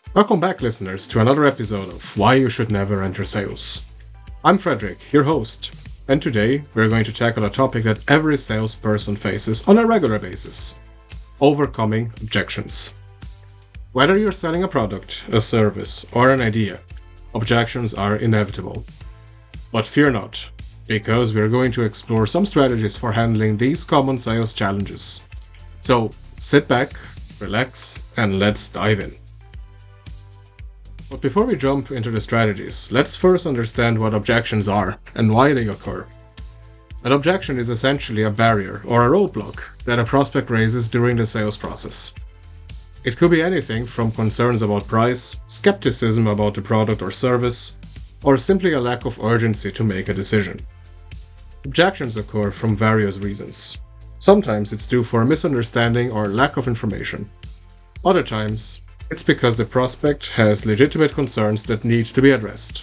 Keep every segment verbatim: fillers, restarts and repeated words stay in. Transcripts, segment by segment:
Welcome back, listeners, to another episode of Why You Should Never Enter Sales. I'm Frederick, your host, and today we're going to tackle a topic that every salesperson faces on a regular basis: overcoming objections. Whether you're selling a product, a service, or an idea, objections are inevitable. But fear not, because we're going to explore some strategies for handling these common sales challenges. So sit back, relax, and let's dive in. But before we jump into the strategies, let's first understand what objections are and why they occur. An objection is essentially a barrier or a roadblock that a prospect raises during the sales process. It could be anything from concerns about price, skepticism about the product or service, or simply a lack of urgency to make a decision. Objections occur from various reasons. Sometimes it's due for a misunderstanding or lack of information. Other times, it's because the prospect has legitimate concerns that need to be addressed.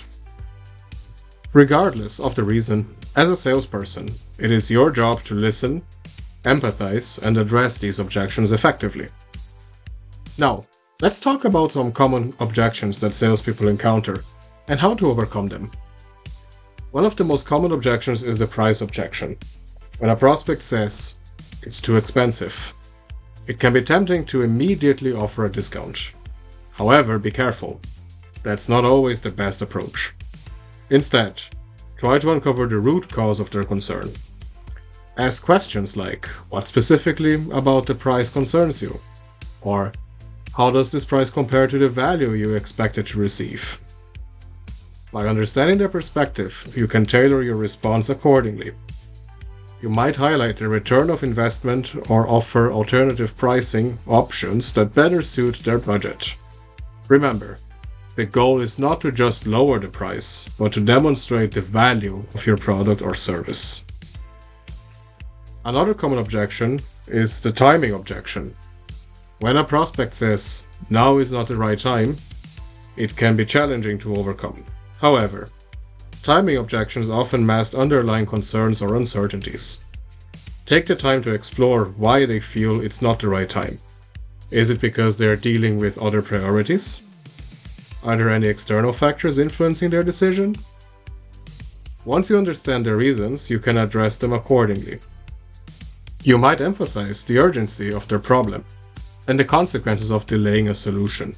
Regardless of the reason, as a salesperson, it is your job to listen, empathize, and address these objections effectively. Now, let's talk about some common objections that salespeople encounter and how to overcome them. One of the most common objections is the price objection. When a prospect says, "It's too expensive," it can be tempting to immediately offer a discount. However, be careful. That's not always the best approach. Instead, try to uncover the root cause of their concern. Ask questions like, "What specifically about the price concerns you?" Or, "How does this price compare to the value you expected to receive?" By understanding their perspective, you can tailor your response accordingly. You might highlight the return of investment or offer alternative pricing options that better suit their budget. Remember, the goal is not to just lower the price, but to demonstrate the value of your product or service. Another common objection is the timing objection. When a prospect says, "Now is not the right time," it can be challenging to overcome. However, timing objections often mask underlying concerns or uncertainties. Take the time to explore why they feel it's not the right time. Is it because they're dealing with other priorities? Are there any external factors influencing their decision? Once you understand their reasons, you can address them accordingly. You might emphasize the urgency of their problem and the consequences of delaying a solution.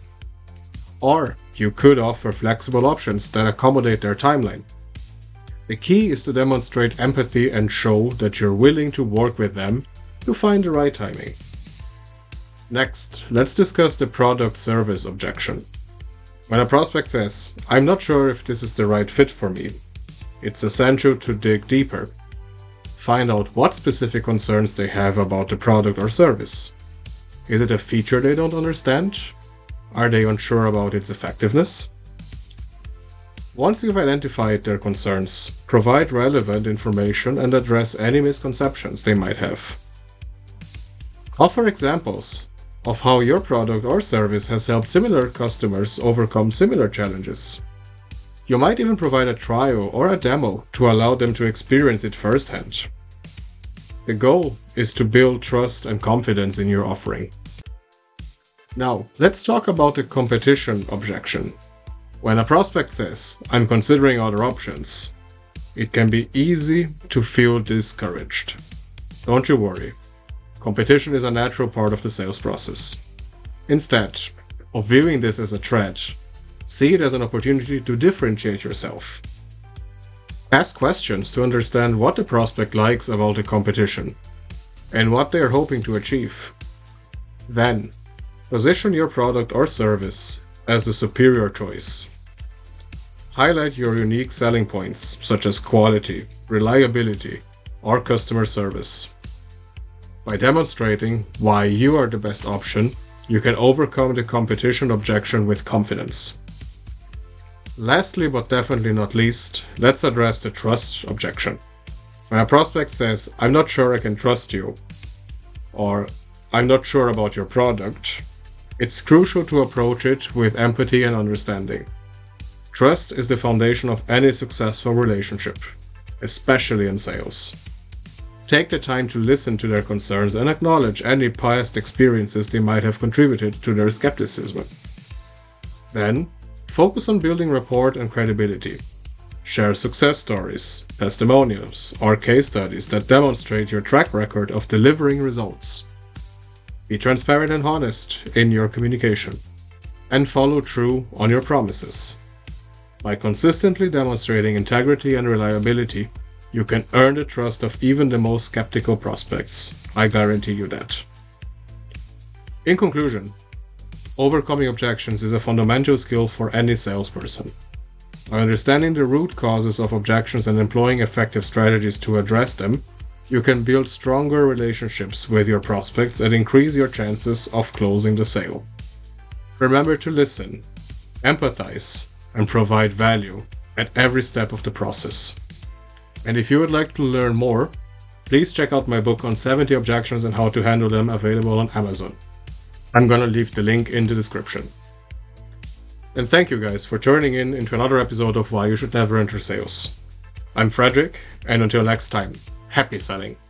Or you could offer flexible options that accommodate their timeline. The key is to demonstrate empathy and show that you're willing to work with them to find the right timing. Next, let's discuss the product service objection. When a prospect says, "I'm not sure if this is the right fit for me," it's essential to dig deeper. Find out what specific concerns they have about the product or service. Is it a feature they don't understand? Are they unsure about its effectiveness? Once you've identified their concerns, provide relevant information and address any misconceptions they might have. Offer examples of how your product or service has helped similar customers overcome similar challenges. You might even provide a trial or a demo to allow them to experience it firsthand. The goal is to build trust and confidence in your offering. Now, let's talk about the competition objection. When a prospect says, "I'm considering other options," it can be easy to feel discouraged. Don't you worry. Competition is a natural part of the sales process. Instead of viewing this as a threat, see it as an opportunity to differentiate yourself. Ask questions to understand what the prospect likes about the competition and what they are hoping to achieve. Then, position your product or service as the superior choice. Highlight your unique selling points, such as quality, reliability, or customer service. By demonstrating why you are the best option, you can overcome the competition objection with confidence. Lastly, but definitely not least, let's address the trust objection. When a prospect says, "I'm not sure I can trust you," or "I'm not sure about your product," it's crucial to approach it with empathy and understanding. Trust is the foundation of any successful relationship, especially in sales. Take the time to listen to their concerns and acknowledge any past experiences they might have contributed to their skepticism. Then, focus on building rapport and credibility. Share success stories, testimonials, or case studies that demonstrate your track record of delivering results. Be transparent and honest in your communication, and follow through on your promises. By consistently demonstrating integrity and reliability, you can earn the trust of even the most skeptical prospects. I guarantee you that. In conclusion, overcoming objections is a fundamental skill for any salesperson. By understanding the root causes of objections and employing effective strategies to address them, you can build stronger relationships with your prospects and increase your chances of closing the sale. Remember to listen, empathize, and provide value at every step of the process. And if you would like to learn more, please check out my book on seventy objections and how to handle them, available on Amazon. I'm gonna leave the link in the description. And thank you guys for tuning in into another episode of Why You Should Never Enter Sales. I'm Frederick, and until next time, happy selling!